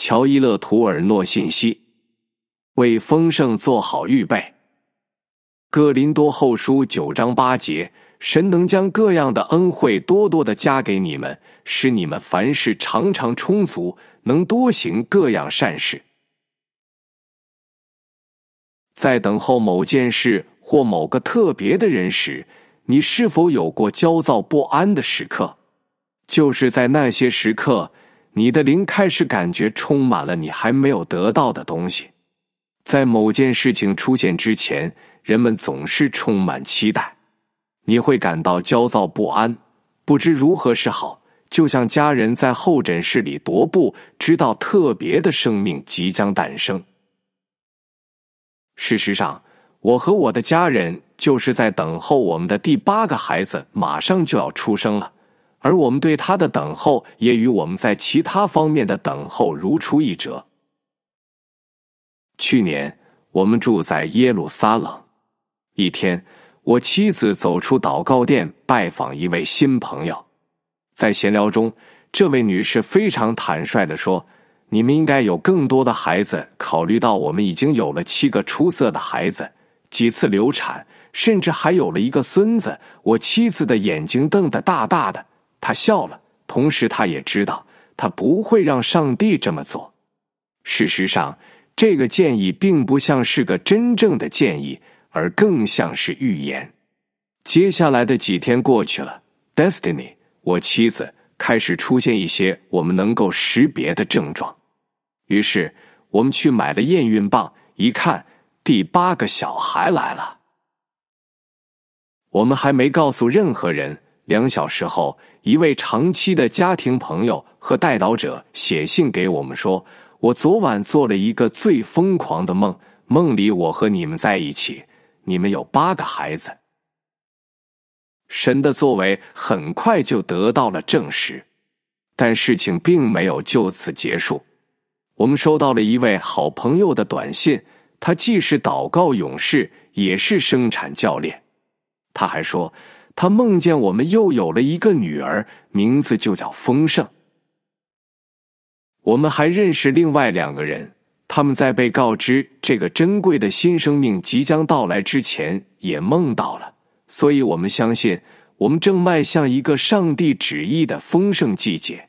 乔伊勒图尔诺信息，为丰盛做好预备。哥林多后书9章8节，神能将各样的恩惠多多的加给你们，使你们凡事常常充足，能多行各样善事。在等候某件事或某个特别的人时，你是否有过焦躁不安的时刻？就是在那些时刻，你的灵开始感觉充满了你还没有得到的东西。在某件事情出现之前，人们总是充满期待，你会感到焦躁不安，不知如何是好，就像家人在候诊室里踱步，知道特别的生命即将诞生。事实上，我和我的家人就是在等候我们的第8个孩子马上就要出生了，而我们对他的等候也与我们在其他方面的等候如出一辙。去年，我们住在耶路撒冷。一天，我妻子走出祷告殿拜访一位新朋友。在闲聊中，这位女士非常坦率地说，你们应该有更多的孩子，考虑到我们已经有了7个出色的孩子，几次流产，甚至还有了一个孙子。我妻子的眼睛瞪得大大的，她笑了，同时她也知道，她不会让上帝这么做。事实上，这个建议并不像是个真正的建议，而更像是预言。接下来的几天过去了 ，Destiny， 我妻子开始出现一些我们能够识别的症状。于是，我们去买了验孕棒，一看，第8个小孩来了。我们还没告诉任何人，2小时后，一位长期的家庭朋友和代祷者写信给我们说，我昨晚做了一个最疯狂的梦，梦里我和你们在一起，你们有8个孩子。神的作为很快就得到了证实，但事情并没有就此结束。我们收到了一位好朋友的短信，他既是祷告勇士，也是生产教练。他还说，他梦见我们又有了一个女儿，名字就叫丰盛。我们还认识另外2个人，他们在被告知这个珍贵的新生命即将到来之前也梦到了，所以我们相信我们正迈向一个上帝旨意的丰盛季节。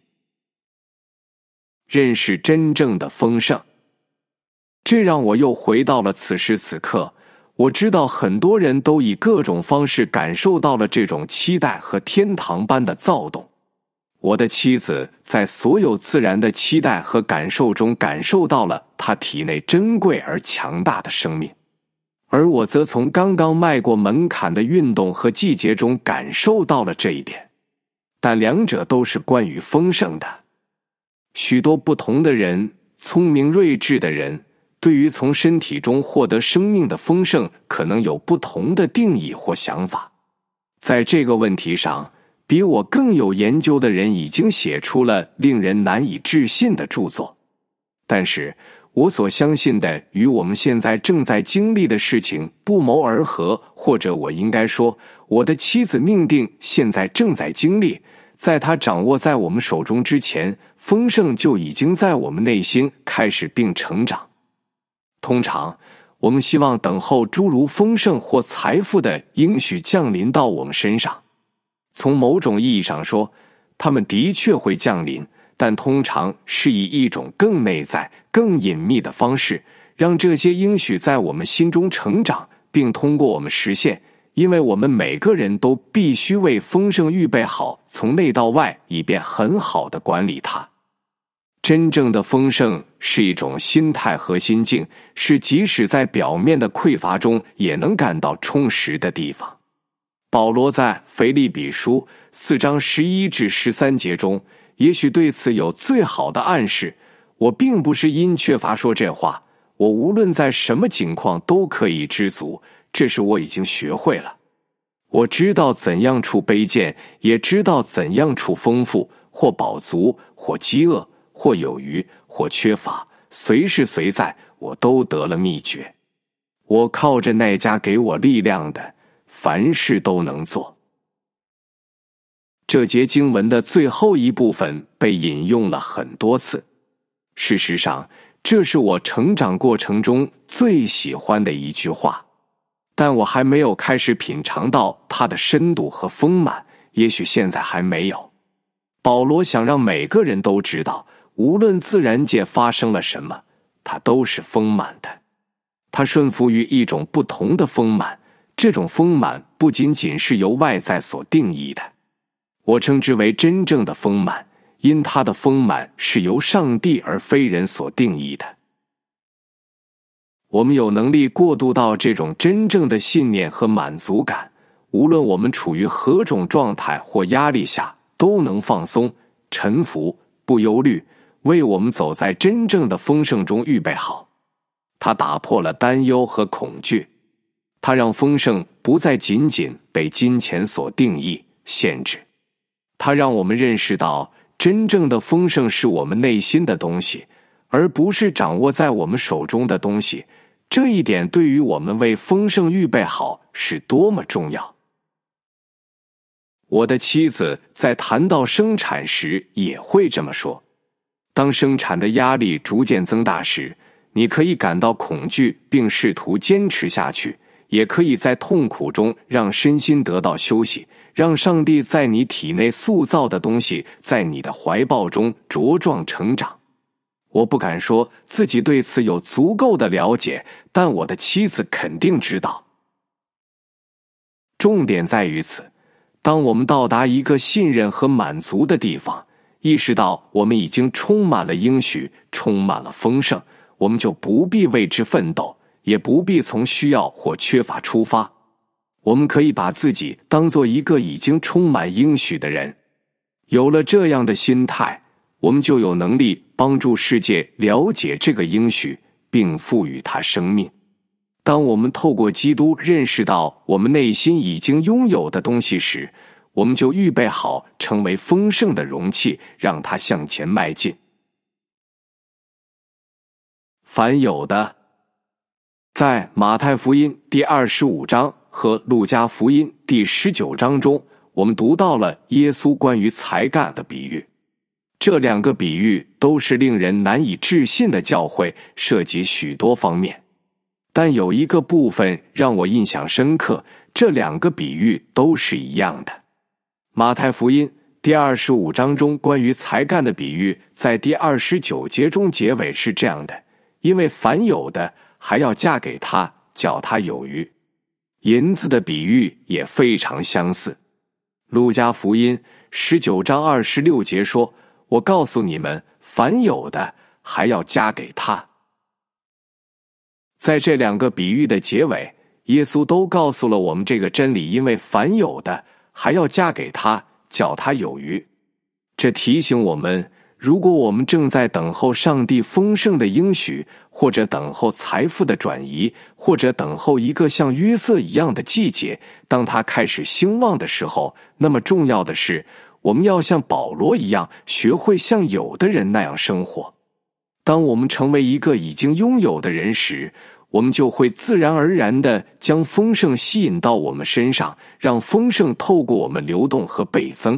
认识真正的丰盛，这让我又回到了此时此刻。我知道很多人都以各种方式感受到了这种期待和天堂般的躁动。我的妻子在所有自然的期待和感受中感受到了她体内珍贵而强大的生命，而我则从刚刚迈过门槛的运动和季节中感受到了这一点。但2者都是关于丰盛的。许多不同的人，聪明睿智的人，对于从身体中获得生命的丰盛可能有不同的定义或想法。在这个问题上，比我更有研究的人已经写出了令人难以置信的著作。但是，我所相信的与我们现在正在经历的事情不谋而合，或者我应该说，我的妻子命定现在正在经历，在她掌握在我们手中之前，丰盛就已经在我们内心开始并成长。通常，我们希望等候诸如丰盛或财富的应许降临到我们身上。从某种意义上说，它们的确会降临，但通常是以一种更内在、更隐秘的方式，让这些应许在我们心中成长，并通过我们实现，因为我们每个人都必须为丰盛预备好，从内到外，以便很好地管理它。真正的丰盛是一种心态和心境，是即使在表面的匮乏中也能感到充实的地方。保罗在腓立比书4章11至13节中，也许对此有最好的暗示。我并不是因缺乏说这话，我无论在什么境况都可以知足，这是我已经学会了。我知道怎样处卑贱，也知道怎样处丰富，或饱足，或饥饿，或有余，或缺乏，随时随在，我都得了秘诀。我靠着那家给我力量的，凡事都能做。这节经文的最后一部分被引用了很多次。 事实上，这是我成长过程中最喜欢的一句话，但我还没有开始品尝到它的深度和丰满，也许现在还没有。保罗想让每个人都知道，无论自然界发生了什么，它都是丰满的。它顺服于一种不同的丰满，这种丰满不仅仅是由外在所定义的，我称之为真正的丰满，因它的丰满是由上帝而非人所定义的。我们有能力过渡到这种真正的信念和满足感，无论我们处于何种状态或压力下，都能放松、臣服、不忧虑，为我们走在真正的丰盛中预备好。它打破了担忧和恐惧，它让丰盛不再仅仅被金钱所定义、限制。它让我们认识到，真正的丰盛是我们内心的东西，而不是掌握在我们手中的东西。这一点对于我们为丰盛预备好是多么重要。我的妻子在谈到生产时也会这么说。当生产的压力逐渐增大时，你可以感到恐惧并试图坚持下去，也可以在痛苦中让身心得到休息，让上帝在你体内塑造的东西在你的怀抱中茁壮成长。我不敢说自己对此有足够的了解，但我的妻子肯定知道。重点在于此，当我们到达一个信任和满足的地方，意识到我们已经充满了应许，充满了丰盛，我们就不必为之奋斗，也不必从需要或缺乏出发。我们可以把自己当作一个已经充满应许的人。有了这样的心态，我们就有能力帮助世界了解这个应许，并赋予它生命。当我们透过基督认识到我们内心已经拥有的东西时，我们就预备好成为丰盛的容器，让它向前迈进。凡有的，在马太福音第25章和路加福音第19章中，我们读到了耶稣关于才干的比喻。这两个比喻都是令人难以置信的教诲，涉及许多方面。但有一个部分让我印象深刻，这两个比喻都是一样的。马太福音第25章中关于才干的比喻，在第29节中结尾是这样的：因为凡有的还要嫁给他，叫他有余。银子的比喻也非常相似。路加福音19章26节说：我告诉你们，凡有的还要加给他。在这两个比喻的结尾，耶稣都告诉了我们这个真理，因为凡有的还要加给他，叫他有余。这提醒我们，如果我们正在等候上帝丰盛的应许，或者等候财富的转移，或者等候一个像约瑟一样的季节，当它开始兴旺的时候，那么重要的是，我们要像保罗一样，学会像有的人那样生活。当我们成为一个已经拥有的人时，我们就会自然而然地将丰盛吸引到我们身上，让丰盛透过我们流动和倍增。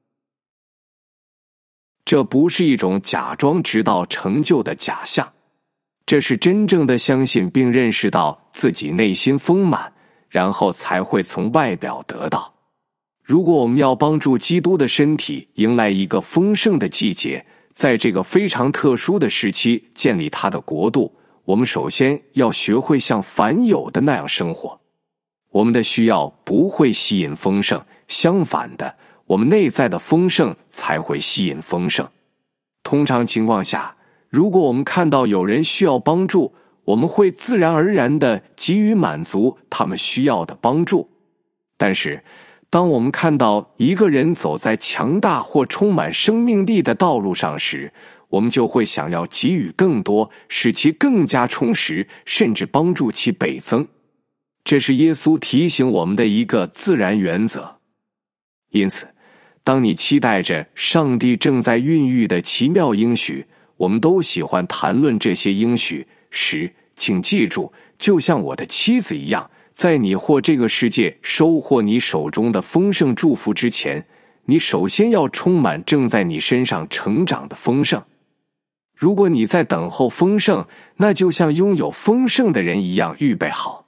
这不是一种假装直到成就的假象，这是真正的相信并认识到自己内心丰满，然后才会从外表得到。如果我们要帮助基督的身体迎来一个丰盛的季节，在这个非常特殊的时期建立他的国度，我们首先要学会像凡有的那样生活。我们的需要不会吸引丰盛，相反的，我们内在的丰盛才会吸引丰盛。通常情况下，如果我们看到有人需要帮助，我们会自然而然地给予满足他们需要的帮助。但是，当我们看到一个人走在强大或充满生命力的道路上时，我们就会想要给予更多，使其更加充实，甚至帮助其倍增。这是耶稣提醒我们的一个自然原则。因此，当你期待着上帝正在孕育的奇妙应许，我们都喜欢谈论这些应许时，请记住，就像我的妻子一样，在你或这个世界收获你手中的丰盛祝福之前，你首先要充满正在你身上成长的丰盛。 如果你在等候丰盛，那就像拥有丰盛的人一样预备好。